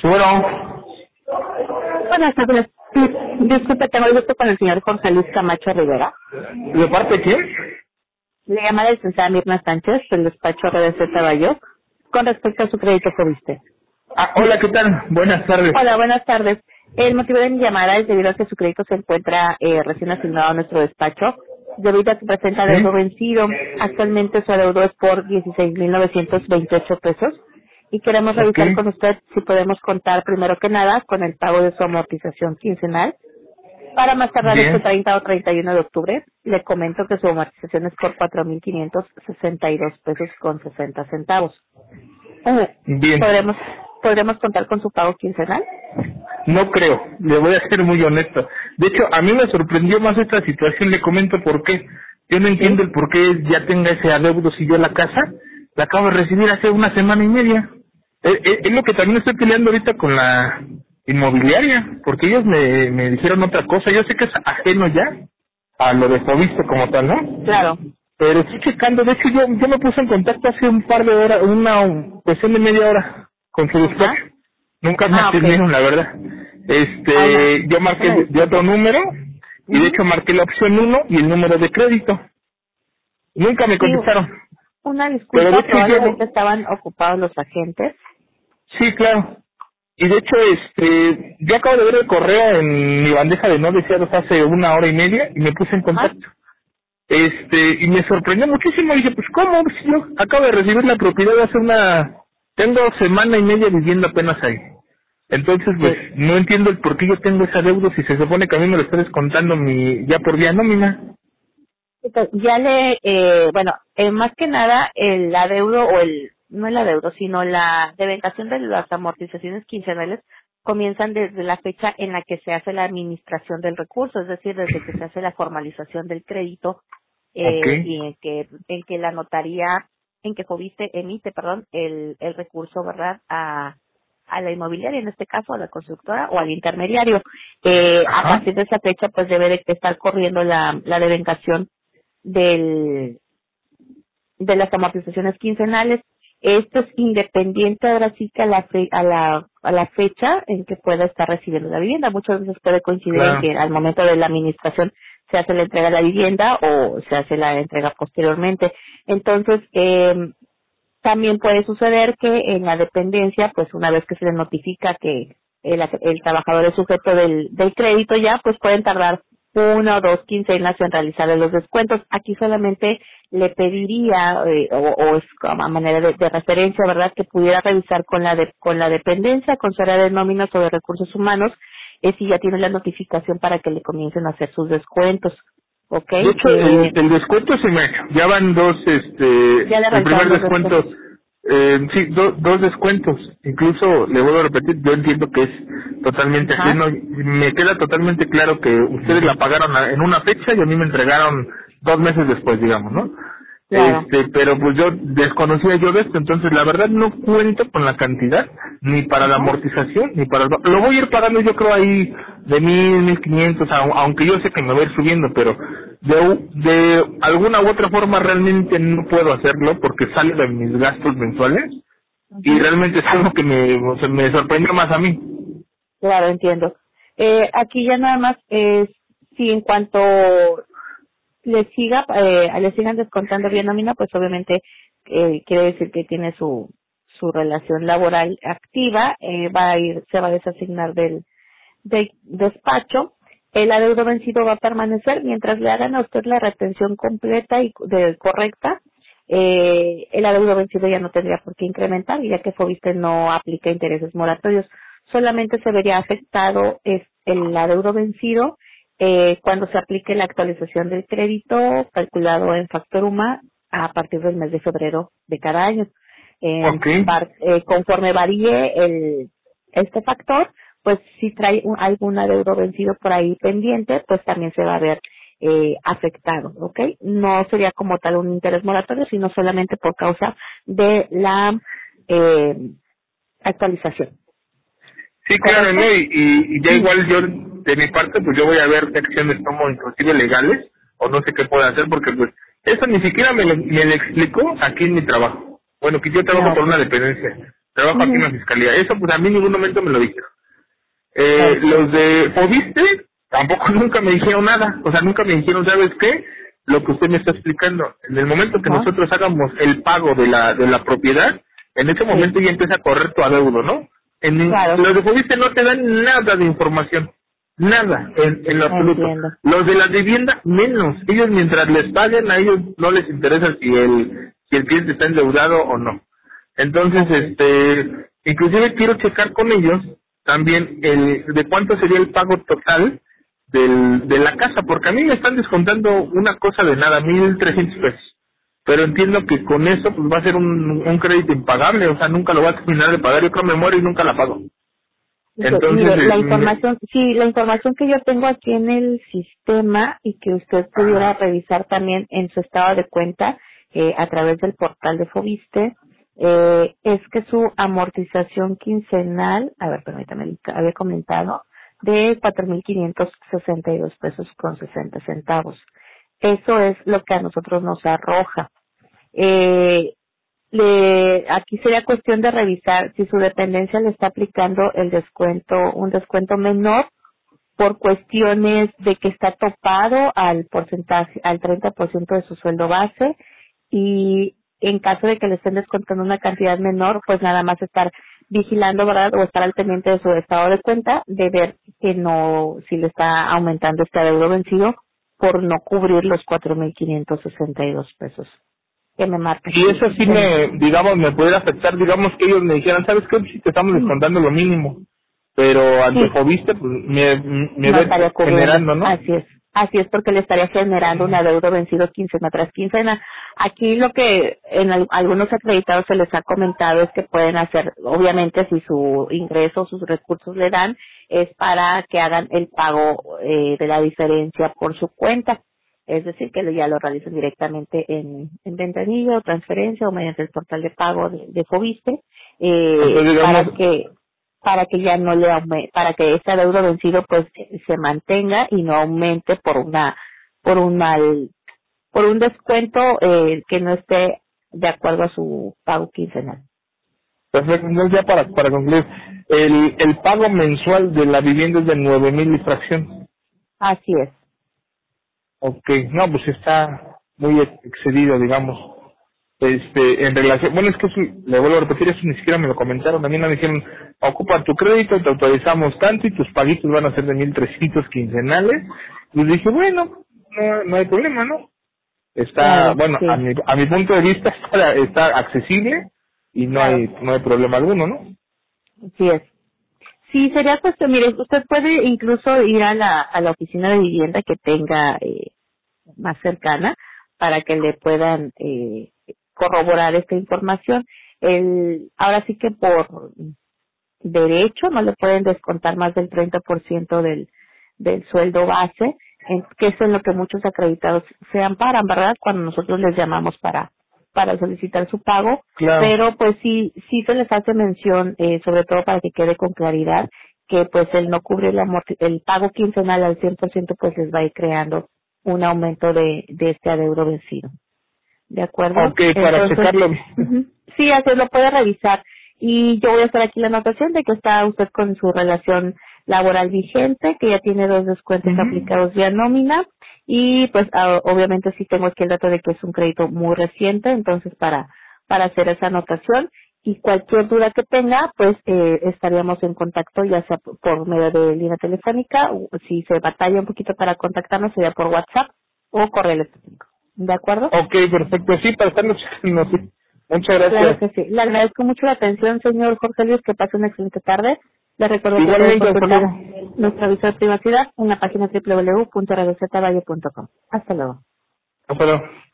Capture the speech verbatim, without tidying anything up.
Sí, bueno. Buenas tardes. Disculpe, tengo el gusto con el señor Jorge Luis Camacho Rivera. ¿De parte de quién? Le llama la licenciada Mirna Sánchez, del despacho R D C Tabayo, con respecto a su crédito Fobiste. Ah, hola, ¿qué tal? Buenas tardes. Hola, buenas tardes. El motivo de mi llamada es debido a que su crédito se encuentra eh, recién asignado a nuestro despacho. Debido a que presenta adeudo ¿Sí? vencido, actualmente su adeudo es por dieciséis mil novecientos veintiocho pesos. Y queremos Ok. revisar con usted si podemos contar primero que nada con el pago de su amortización quincenal. Para más tardar este Bien. treinta o treinta y uno de octubre, le comento que su amortización es por cuatro mil quinientos sesenta y dos pesos con sesenta centavos. Eh, Bien. ¿Podremos, ¿Podremos contar con su pago quincenal? No creo, le voy a ser muy honesto. De hecho, a mí me sorprendió más esta situación, le comento por qué. Yo no entiendo ¿Sí? el por qué ya tenga ese adeudo si yo la casa la acabo de recibir hace una semana y media. Es, es- es lo que también estoy peleando ahorita con la inmobiliaria, porque ellos me, me dijeron otra cosa. Yo sé que es ajeno ya a lo de Fobiste como tal, ¿no? Claro. Pero estoy checando, de hecho yo, yo me puse en contacto hace un par de horas, una cuestión de media hora con su Ajá. despacho. Nunca me Ah, ok. atendieron, la verdad. Ah, una, Este, yo marqué una de, de otro disculpa. número y de Ujú. hecho marqué la opción uno y el número de crédito. Nunca me Sí, contestaron. una Pero de disculpa, hecho yo, probablemente estaban ocupados los agentes. sí, claro. Y de hecho, este, yo acabo de ver el correo en mi bandeja de no deseados hace una hora y media y me puse en Ajá. contacto. Este, y me sorprendió muchísimo. Dije, pues, ¿cómo? Si yo acabo de recibir la propiedad hace una... Tengo semana y media viviendo apenas ahí. Entonces, pues, Sí. no entiendo el por qué yo tengo ese adeudo si se supone que a mí me lo está descontando mi ya por vía nómina. Entonces, ya le, eh, bueno, eh, más que nada el adeudo o el, no el adeudo, sino la devengación de las amortizaciones quincenales comienzan desde la fecha en la que se hace la administración del recurso, es decir, desde que se hace la formalización del crédito Ok, eh, y en que, en que la notaría, en que Fobiste emite, perdón, el, el recurso, ¿verdad?, a, a la inmobiliaria, en este caso a la constructora o al intermediario. Eh, a ajá, partir de esa fecha, pues debe de estar corriendo la, la devengación del, de las amortizaciones quincenales. Esto es independiente ahora sí que a la, fe- a la a la fecha en que pueda estar recibiendo la vivienda. Muchas veces puede coincidir en claro. que al momento de la administración se hace la entrega de la vivienda o se hace la entrega posteriormente. Entonces, eh, también puede suceder que en la dependencia, pues una vez que se le notifica que el, el trabajador es sujeto del, del crédito ya, pues pueden tardar una o dos quincenas en realizarle los descuentos. Aquí solamente le pediría, eh, o, o es como a manera de, de referencia, ¿verdad?, que pudiera revisar con la de, con la dependencia, con su área de nóminas o de recursos humanos, eh, si ya tiene la notificación para que le comiencen a hacer sus descuentos. ¿Ok? De hecho, el, Eh, el descuento se me ha hecho. Ya van dos, este, ya le el primer realizaron los descuento, descuentos. eh, sí, do- dos descuentos. Incluso, le vuelvo a repetir, yo entiendo que es totalmente Ajá, ajeno. Me queda totalmente claro que ustedes la pagaron a- en una fecha y a mí me entregaron dos meses después, digamos, ¿no? claro. Este, pero pues yo desconocía yo de esto, entonces la verdad no cuento con la cantidad, ni para la Ajá. amortización, ni para el... Lo voy a ir pagando yo creo ahí de mil, mil quinientos, au- aunque yo sé que me voy a ir subiendo, pero de, u- de alguna u otra forma realmente no puedo hacerlo porque sale de mis gastos mensuales y Ujú. realmente es algo que me, o sea, me sorprendió más a mí. Claro, entiendo. Eh, aquí ya nada más es si en cuanto le siga, eh, le sigan descontando bien nómina, pues obviamente eh, quiere decir que tiene su su relación laboral activa, eh, va a ir, se va a desasignar del, del despacho. El adeudo vencido va a permanecer mientras le hagan a usted la retención completa y de, correcta. Eh, el adeudo vencido ya no tendría por qué incrementar, ya que Fobiste no aplica intereses moratorios. Solamente se vería afectado es el adeudo vencido eh, cuando se aplique la actualización del crédito calculado en Factor UMA a partir del mes de febrero de cada año. En Ok, par- eh, conforme varíe el, este factor, pues si trae un, algún adeudo vencido por ahí pendiente, pues también se va a ver eh, afectado, ¿ok? No sería como tal un interés moratorio, sino solamente por causa de la eh, actualización, sí, claro, ¿correcto? ¿no? Y, y, y ya igual yo, de mi parte, pues yo voy a ver qué acciones tomo, inclusive legales, o no sé qué puedo hacer, porque pues eso ni siquiera me lo, me lo explicó aquí en mi trabajo. Bueno, que yo trabajo No, por ok. una dependencia. trabajo aquí en la fiscalía. Eso pues a mí en ningún momento me lo dijeron. Eh, los de Fobiste tampoco nunca me dijeron nada, o sea, nunca me dijeron, ¿sabes qué? Lo que usted me está explicando, en el momento que Ajá. nosotros hagamos el pago de la de la propiedad, en ese momento Sí. ya empieza a correr tu adeudo, ¿no? En Claro. los de Fobiste no te dan nada de información, nada, en, en lo absoluto. Entiendo. Los de la vivienda, menos. Ellos mientras les paguen, a ellos no les interesa si el si el cliente está endeudado o no. Entonces, este, inclusive quiero checar con ellos también el de cuánto sería el pago total del de la casa, porque a mí me están descontando una cosa de nada, mil trescientos pesos. Pero entiendo que con eso pues va a ser un, un crédito impagable, o sea, nunca lo va a terminar de pagar, yo creo que me muero y nunca la pago. Entonces, Mire, la eh, información, sí, la información que yo tengo aquí en el sistema y que usted pudiera revisar también en su estado de cuenta eh, a través del portal de Fobiste, eh, es que su amortización quincenal, a ver, permítame, había comentado, de cuatro mil quinientos sesenta y dos pesos con sesenta centavos. Eso es lo que a nosotros nos arroja. Eh, le, aquí sería cuestión de revisar si su dependencia le está aplicando el descuento, un descuento menor por cuestiones de que está topado al porcentaje, al treinta por ciento de su sueldo base, y en caso de que le estén descontando una cantidad menor, pues nada más estar vigilando, ¿verdad? O estar al pendiente de su estado de cuenta, de ver que no, si le está aumentando este adeudo vencido por no cubrir los cuatro mil quinientos sesenta y dos pesos que me marca. y eso sí me, digamos, me puede afectar, digamos que ellos me dijeran, ¿sabes qué? Si te estamos descontando lo mínimo, pero ante Sí. Fobiste, pues me, me No ve estaría cubriendo. generando, ¿no? Así es. Así es, porque le estaría generando un adeudo vencido quincena tras quincena. Aquí lo que en al- algunos acreditados se les ha comentado es que pueden hacer, obviamente si su ingreso, sus recursos le dan, es para que hagan el pago eh, de la diferencia por su cuenta. Es decir, que ya lo realicen directamente en, en ventanilla o transferencia o mediante el portal de pago de, de Fobiste, eh, Entonces, para digamos, que para que ya no le aumente, para que ese adeudo vencido pues se mantenga y no aumente por una por un mal por un descuento eh, que no esté de acuerdo a su pago quincenal. perfecto, entonces ya para, para concluir, el, el pago mensual de la vivienda es de nueve mil y fracción. Así es. Ok, no, pues está muy excedido, digamos. Este, en relación, bueno, es que eso, le vuelvo a repetir, eso ni siquiera me lo comentaron, a mí no me dijeron, ocupa tu crédito, te autorizamos tanto y tus paguitos van a ser de mil trescientos quincenales. Y dije, bueno, no, no hay problema, ¿no? Está, Claro, bueno, sí. a mi, a mi punto de vista está, está accesible y no Claro. hay, no hay problema alguno, ¿no? Así es. Sí, sería cuestión, mire, usted puede incluso ir a la, a la oficina de vivienda que tenga eh, más cercana para que le puedan eh, corroborar esta información. El, ahora sí que por derecho no le pueden descontar más del treinta por ciento del, del sueldo base, en, que es en lo que muchos acreditados se amparan, ¿verdad? Cuando nosotros les llamamos para para solicitar su pago, Claro. pero pues sí sí se les hace mención, eh, sobre todo para que quede con claridad, que pues el no cubrir la amorti- el pago quincenal al cien por ciento pues les va a ir creando un aumento de, de este adeudo vencido. ¿De acuerdo? Ok, para Entonces, checarlo. ujú, sí, así lo puede revisar. Y yo voy a hacer aquí la anotación de que está usted con su relación laboral vigente, que ya tiene dos descuentos Ujú. aplicados vía nómina. Y pues ah, obviamente sí tengo aquí el dato de que es un crédito muy reciente, entonces para, para hacer esa anotación. Y cualquier duda que tenga, pues eh, estaríamos en contacto, ya sea por por medio de línea telefónica, o si se batalla un poquito para contactarnos, sería por WhatsApp o correo electrónico. ¿De acuerdo? Ok, perfecto, sí, para estarnos checando, sí. Muchas Claro gracias. que sí. Le agradezco mucho la atención, señor Jorge Luis, que pase una excelente tarde. Le recuerdo que puede Igualmente, hasta consultar luego. nuestro aviso de privacidad en la página doble u doble u doble u punto radio z valle punto com. Hasta luego. Hasta luego.